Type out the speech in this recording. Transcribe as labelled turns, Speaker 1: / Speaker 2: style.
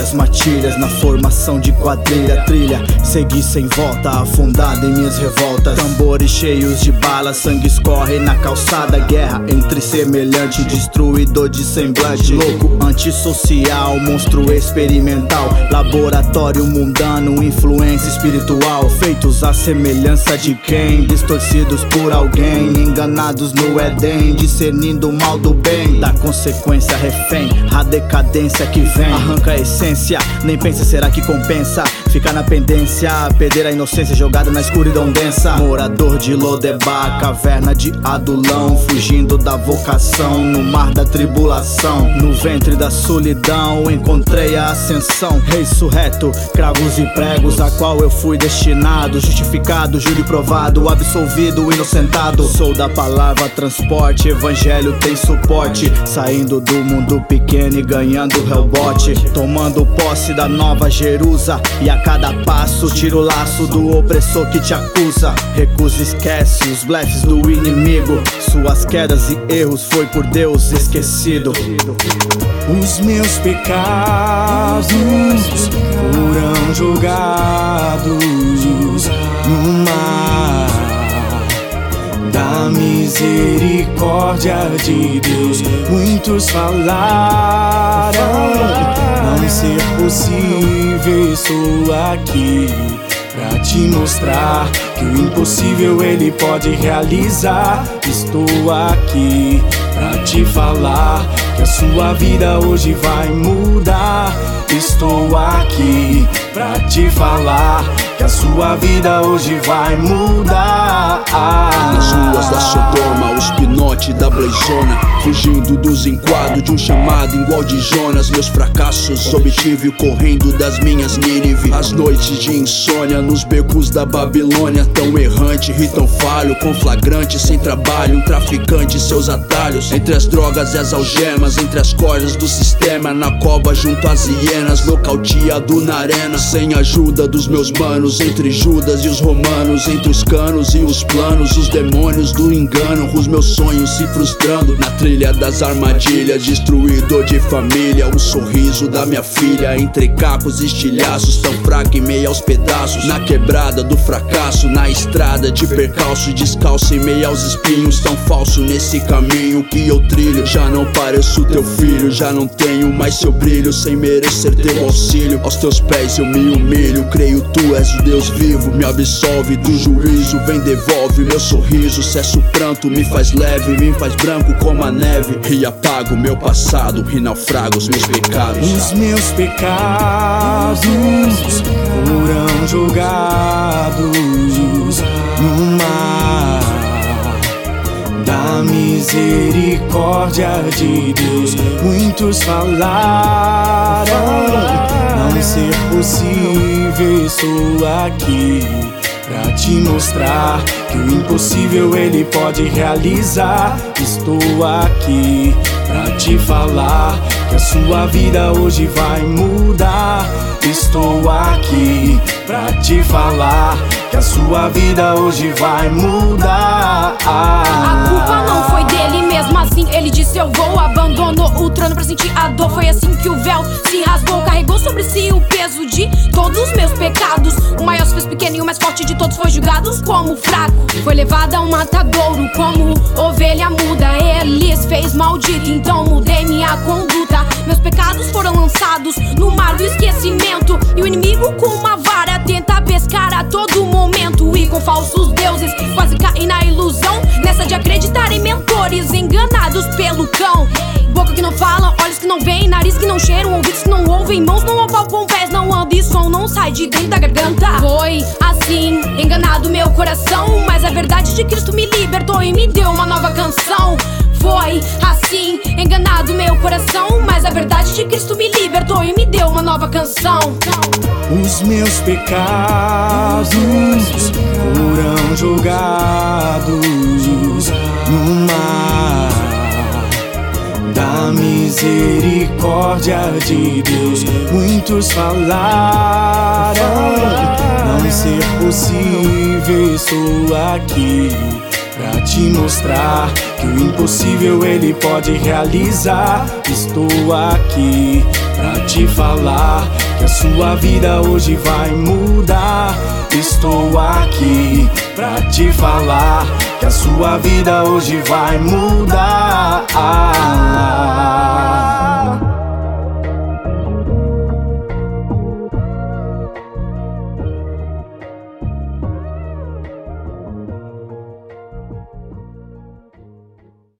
Speaker 1: as matilhas na formação de quadrilha. Trilha, segui sem volta, afundado em minhas revoltas. Tambores cheios de balas, sangue escorre na calçada. Guerra entre semelhante, destruidor de semblante. Louco, antissocial, monstro experimental. Laboratório mundano, influência espiritual. Feitos à semelhança de quem? Distorcidos por alguém, enganados no Éden, discernindo o mal do bem. Da consequência refém, a decadência que vem. Arranca a essência, nem pensa, será que compensa? Ficar na pendência, perder a inocência jogada na escuridão densa. Morador de Lodebar, caverna de Adulão, fugindo da vocação no mar da tribulação. No ventre da solidão encontrei a ascensão. Ressurreto, cravos e pregos, a qual eu fui destinado. Justificado, júri provado, absolvido, inocentado. Sou da palavra transporte, evangelho tem suporte. Saindo do mundo pequeno e ganhando rebote. Tomando posse da nova Jerusa, e a cada passo tira o laço do opressor que te acusa. Recusa, esquece os blefes do inimigo. Suas quedas e erros foi por Deus esquecido.
Speaker 2: Os meus pecados foram jogados no mar da misericórdia de Deus. Muitos falaram não ser possível, estou aqui pra te mostrar que o impossível Ele pode realizar. Estou aqui pra te falar que a sua vida hoje vai mudar. Estou aqui pra te falar que a sua vida hoje vai mudar.
Speaker 3: Nas ruas da Sodoma, os pinote da Blazona, fugindo dos enquadros de um chamado igual de Jonas. Meus fracassos obtive correndo das minhas Nínive. As noites de insônia nos becos da Babilônia. Tão errante e tão falho, com flagrante, sem trabalho. Um traficante e seus atalhos, entre as drogas e as algemas, entre as cordas do sistema. Na cova junto às hienas, nocauteado na arena. Sem ajuda dos meus manos, entre Judas e os romanos, entre os canos e os planos, os demônios do engano, os meus sonhos se frustrando na trilha das armadilhas. Destruidor de família, o sorriso da minha filha, entre cacos e estilhaços, tão fraco em meio aos pedaços. Na quebrada do fracasso, na estrada de percalço, descalço em meio aos espinhos. Tão falso nesse caminho que eu trilho. Já não pareço teu filho, já não tenho mais seu brilho. Sem merecer teu auxílio, aos teus pés eu me humilho. Creio tu és o Deus vivo, me absolve do juízo. Vem, devolve meu sorriso, cessa o pranto, me faz leve, me faz branco como a neve. E apago meu passado, e naufrago os meus pecados.
Speaker 2: Os meus pecados foram jogados no mar da misericórdia de Deus. Muitos falaram não ser possível, estou aqui pra te mostrar que o impossível Ele pode realizar. Estou aqui pra te falar que a sua vida hoje vai mudar. Estou aqui pra te falar que a sua vida hoje vai mudar.
Speaker 4: A culpa não foi dele, mesmo assim ele disse eu vou. Abandonou o trono pra sentir a dor. Foi assim que o véu se rasgou. Carregou sobre si o peso de todos os meus pecados. O maior se fez pequeno e o mais forte de todos foi julgado como fraco. Foi levado a um matadouro como ovelha muda. Eles fez maldito, então mudei minha conduta. Meus pecados foram lançados no mar do esquecimento. E o inimigo com uma vara tenta pescar a todo momento. E com falsos deuses quase caí na ilusão, nessa de acreditar em mentores enganados pelo cão. Boca que não fala, olhos que não veem, nariz que não cheiram, ouvidos que não ouvem, mãos não apalpam, pés não andam e som não sai de dentro da garganta. Foi assim, enganado meu coração, mas a verdade de Cristo me libertou e me deu uma nova canção. Foi assim, enganado meu coração, mas a verdade de Cristo me libertou e me deu uma nova canção.
Speaker 2: Os meus pecados foram jogados no mar da misericórdia de Deus. Muitos falaram não ser possível, estou aqui pra te mostrar que o impossível ele pode realizar. Estou aqui pra te falar que a sua vida hoje vai mudar. Estou aqui pra te falar que a sua vida hoje vai mudar.